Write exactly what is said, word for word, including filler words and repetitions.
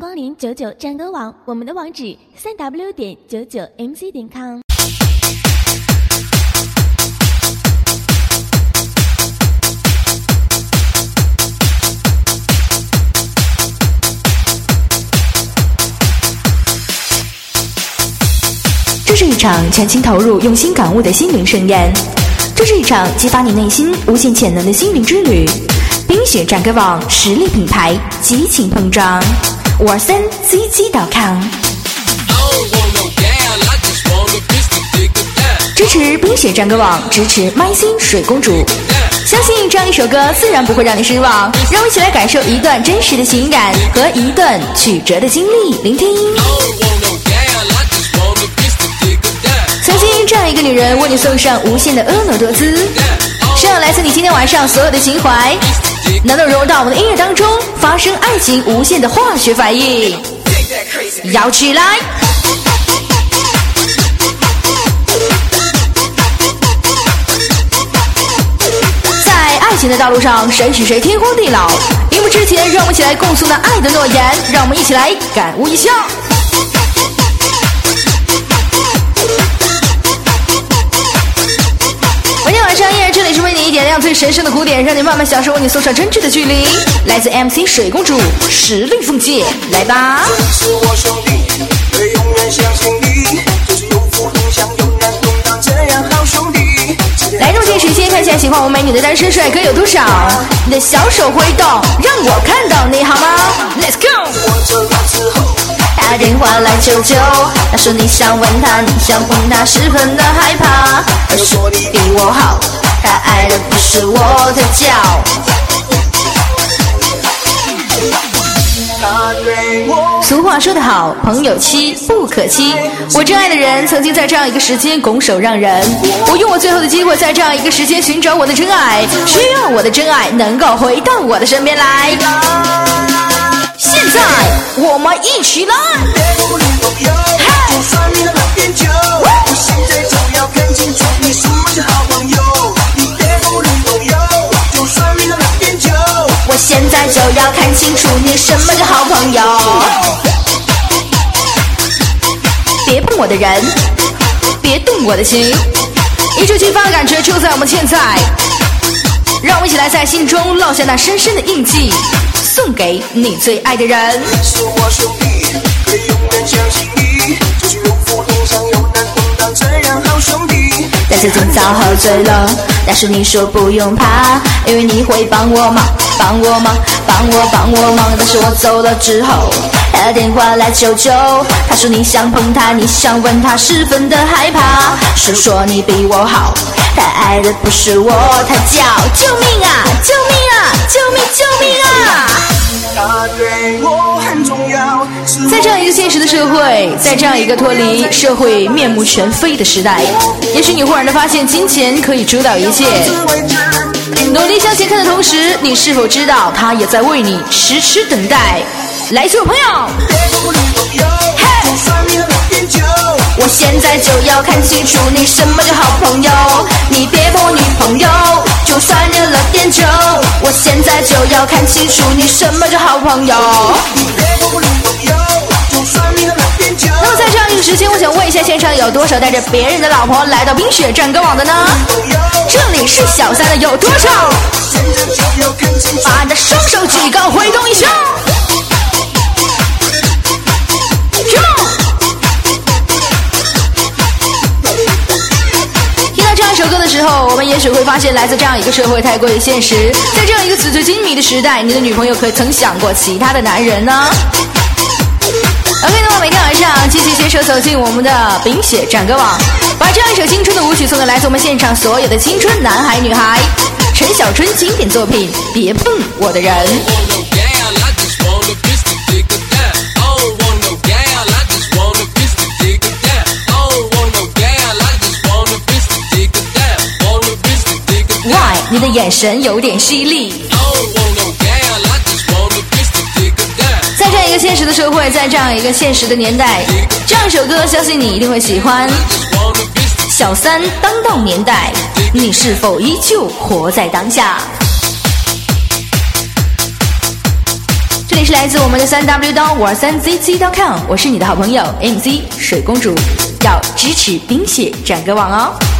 光临九九战歌网，我们的网址三 w 点九九 m c 点 com。 这是一场全情投入、用心感悟的心灵盛宴，这是一场激发你内心无限潜能的心灵之旅。冰雪战歌网实力品牌，激情碰撞。五三 C G 点 com。支持冰雪战歌网，支持麦心水公主。相信这样一首歌自然不会让你失望，让我们一起来感受一段真实的情感和一段曲折的经历。聆听。曾经这样一个女人为你送上无限的婀娜多姿，是要来自你今天晚上所有的情怀，能够融入到我们的音乐当中，发生爱情无限的化学反应，摇起来！在爱情的道路上，谁是谁天荒地老？荧幕之前，让我们一起来共诉那爱的诺言，让我们一起来感悟一下。每天晚上依然这里是为你点亮最神圣的古典，让你慢慢享受为你送上真挚的距离。来自 M C 水公主实力奉献，来吧！是我兄弟，会永远相信你，就是有福同享，有难同当，这样好兄弟。来，重点时间看一下喜欢我美女的单身帅哥有多少？你的小手挥动，让我看到你好吗 ？Let's go！ 我走了之后。打电话来求救，他说你想问他，你想问他，十分的害怕。他说你比我好，他爱的不是我的脚。俗话说得好，朋友妻不可欺。我真爱的人曾经在这样一个时间拱手让人，我用我最后的机会在这样一个时间寻找我的真爱，需要我的真爱能够回到我的身边来。现在我们一起来！就算你的那边酒，我现在就要看清楚你什么是好朋友。你别不理朋友，就算你的那边酒，我现在就要看清楚你什么是好朋友。别碰我的人，别动我的心，一触即发的感觉就在我们现在。让我们一起来在心中烙下那深深的印记，送给你最爱的人。是我兄弟，会永远相信你，就是有福同享，有难同当，这样好兄弟。但是今早喝醉了，但是你说不用怕，因为你会帮我忙，帮我忙，帮我帮我忙。但是我走了之后，打电话来求救，他说你想碰他，你想问他，十分的害怕，是说你比我好，他爱的不是我，他叫救命啊，救命啊，救命救命啊！他对我很重要。在这样一个现实的社会，在这样一个脱离社会面目全非的时代，也许你忽然的发现金钱可以主导一切。努力向前看的同时，你是否知道他也在为你迟迟等待？来，所有朋友，嘿，我现在就要看清楚你什么叫好朋友，你别碰我女朋友，就算你了点酒，我现在就要看清楚你什么叫好朋友。那么在这样一个时间，我想问一下现场有多少带着别人的老婆来到冰雪战歌网的呢？这里是小三的有多少？把你的双手举高，挥动一下。这首歌的时候，我们也许会发现，来自这样一个社会太过于现实，在这样一个纸醉金迷的时代，你的女朋友可曾想过其他的男人呢 ？OK， 那么每天晚上继续携手走进我们的冰雪战歌网，把这样一首青春的舞曲送给来自我们现场所有的青春男孩女孩。陈小春经典作品《别碰我的人》。Why？ 你的眼神有点犀利。在这样一个现实的社会，在这样一个现实的年代，这样一首歌，相信你一定会喜欢。小三当道年代，你是否依旧活在当下？ 这里是来自我们的三 w 到五二三 z c 点 com， 我是你的好朋友 M C 水公主，要支持冰雪战歌网哦。